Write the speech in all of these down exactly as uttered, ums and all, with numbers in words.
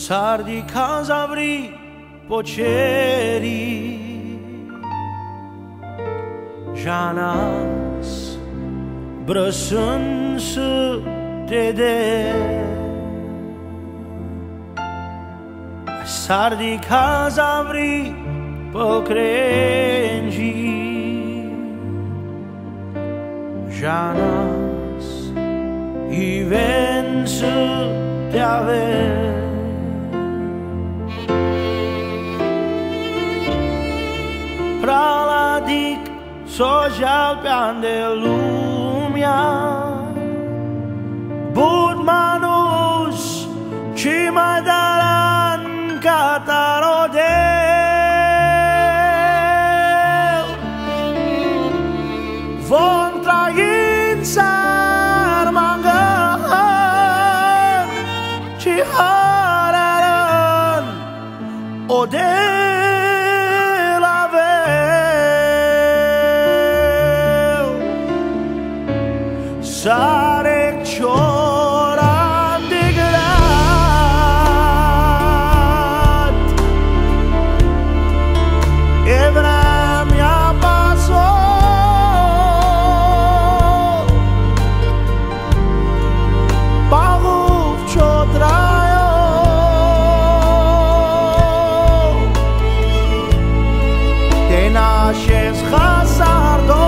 Sardi Casavri Poceri Janas Brăsân să te de Sardi Casavri Pocrengi Janas I ven să te ave Praladic social pian de lumea Budmanus ci mai daran catarodel Von tragin sarmangan ci hararan odel Sarek çoran digrat Evram ya paso Paguf çotrayo Tenaşes khasardo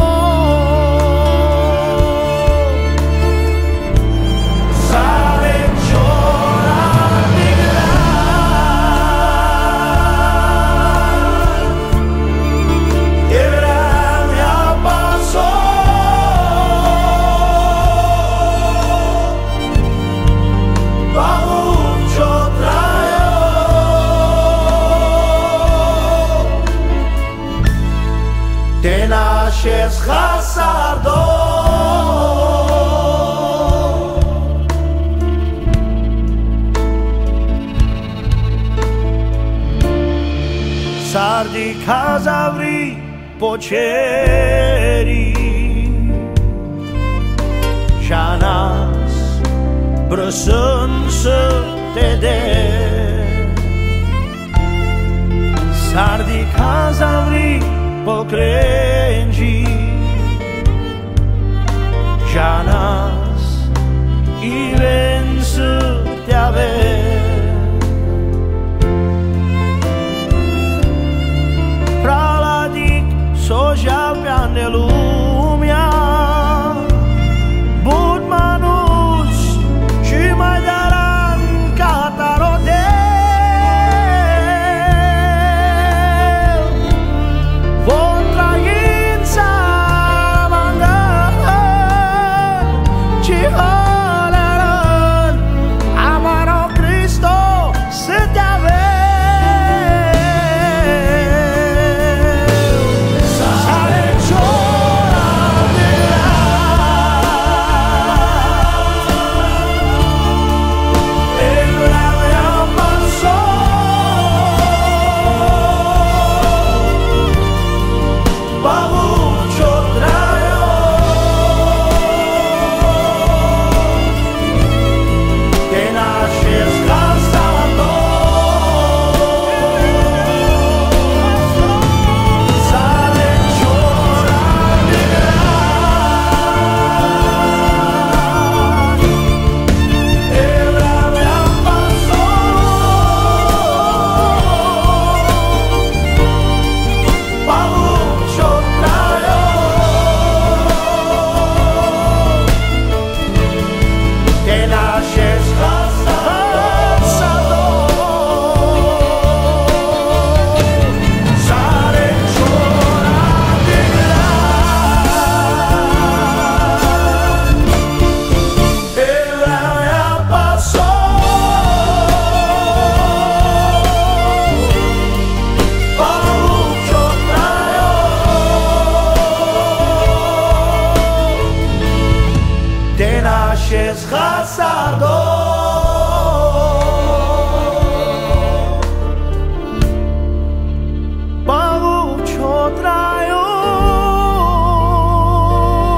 Tenașes hasardo Sardi Casavri Poceri Janas Brăsân să te de Sardi Casavri Pocrengi Janas I ven să te ave Praladic social pian de lumea Budmanus și mai daran catarodel Tenașes hasardo Paguf çotrayo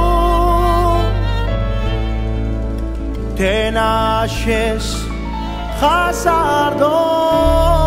Tenașes hazardon.